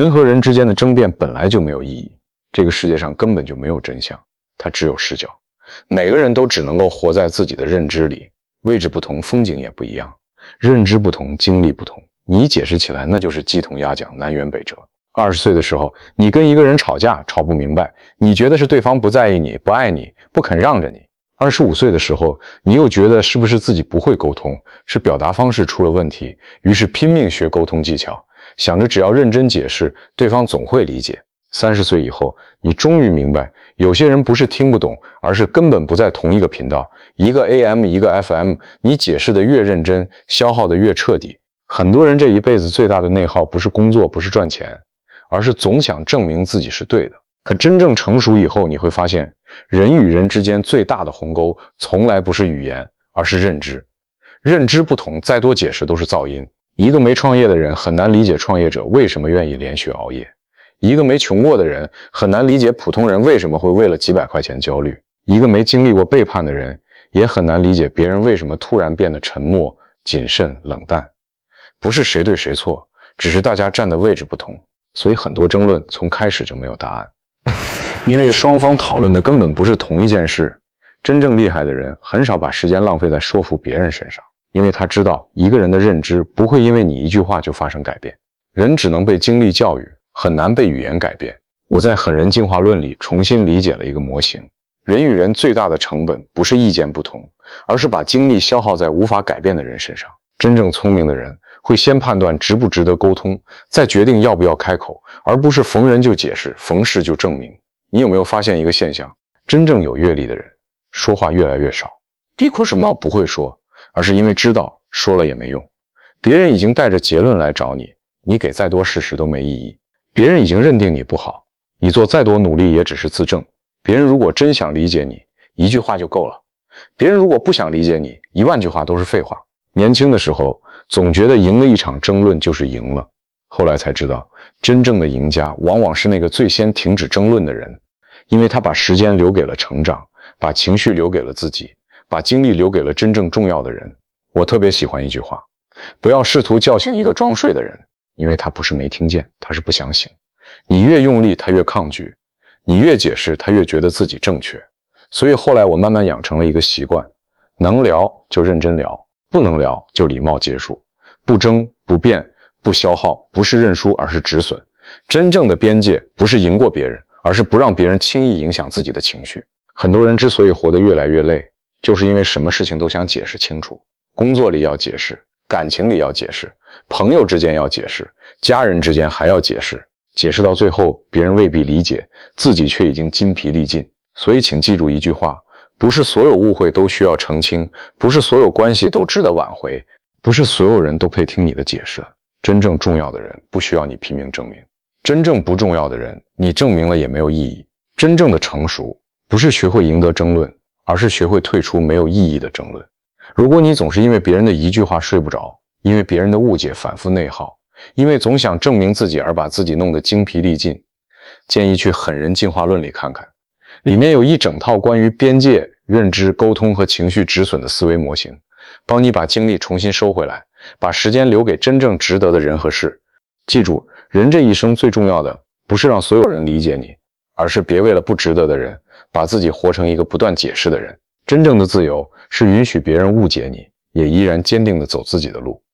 人和人之间的争辩本来就没有意义，这个世界上根本就没有真相，它只有视角。每个人都只能够活在自己的认知里，位置不同，风景也不一样，认知不同，经历不同，你解释起来那就是鸡同鸭讲，南辕北辙。20岁的时候，你跟一个人吵架，吵不明白，你觉得是对方不在意你，不爱你，不肯让着你。25岁的时候，你又觉得是不是自己不会沟通，是表达方式出了问题，于是拼命学沟通技巧，想着只要认真解释，对方总会理解。30岁以后，你终于明白，有些人不是听不懂，而是根本不在同一个频道，一个 AM 一个 FM， 你解释的越认真，消耗的越彻底。很多人这一辈子最大的内耗不是工作，不是赚钱，而是总想证明自己是对的。可真正成熟以后，你会发现，人与人之间最大的鸿沟，从来不是语言，而是认知。认知不同，再多解释都是噪音。一个没创业的人很难理解创业者为什么愿意连续熬夜。一个没穷过的人很难理解普通人为什么会为了几百块钱焦虑。一个没经历过背叛的人也很难理解别人为什么突然变得沉默、谨慎、冷淡。不是谁对谁错，只是大家站的位置不同。所以很多争论从开始就没有答案，因为双方讨论的根本不是同一件事。真正厉害的人很少把时间浪费在说服别人身上，因为他知道一个人的认知不会因为你一句话就发生改变。人只能被经历教育，很难被语言改变。我在《狠人进化论》里重新理解了一个模型，人与人最大的成本不是意见不同，而是把精力消耗在无法改变的人身上。真正聪明的人会先判断值不值得沟通，再决定要不要开口，而不是逢人就解释，逢事就证明。你有没有发现一个现象？真正有阅历的人说话越来越少。第一口什么不会说，而是因为知道说了也没用。别人已经带着结论来找你，你给再多事实都没意义。别人已经认定你不好，你做再多努力也只是自证。别人如果真想理解你，一句话就够了。别人如果不想理解你，10000句话都是废话。年轻的时候总觉得赢了一场争论就是赢了，后来才知道，真正的赢家往往是那个最先停止争论的人，因为他把时间留给了成长，把情绪留给了自己，把精力留给了真正重要的人。我特别喜欢一句话，不要试图叫醒一个装睡的人，因为他不是没听见，他是不想醒。你越用力他越抗拒，你越解释他越觉得自己正确。所以后来我慢慢养成了一个习惯，能聊就认真聊，不能聊就礼貌结束，不争不辩不消耗，不是认输而是止损。真正的边界不是赢过别人，而是不让别人轻易影响自己的情绪。很多人之所以活得越来越累，就是因为什么事情都想解释清楚。工作里要解释，感情里要解释，朋友之间要解释，家人之间还要解释，解释到最后别人未必理解，自己却已经筋疲力尽。所以请记住一句话，不是所有误会都需要澄清，不是所有关系都值得挽回，不是所有人都配听你的解释。真正重要的人不需要你拼命证明，真正不重要的人你证明了也没有意义。真正的成熟不是学会赢得争论，而是学会退出没有意义的争论。如果你总是因为别人的一句话睡不着，因为别人的误解反复内耗，因为总想证明自己而把自己弄得精疲力尽，建议去《狠人进化论》里看看，里面有一整套关于边界、认知、沟通和情绪止损的思维模型，帮你把精力重新收回来，把时间留给真正值得的人和事。记住，人这一生最重要的不是让所有人理解你，而是别为了不值得的人，把自己活成一个不断解释的人。真正的自由是允许别人误解你，也依然坚定地走自己的路。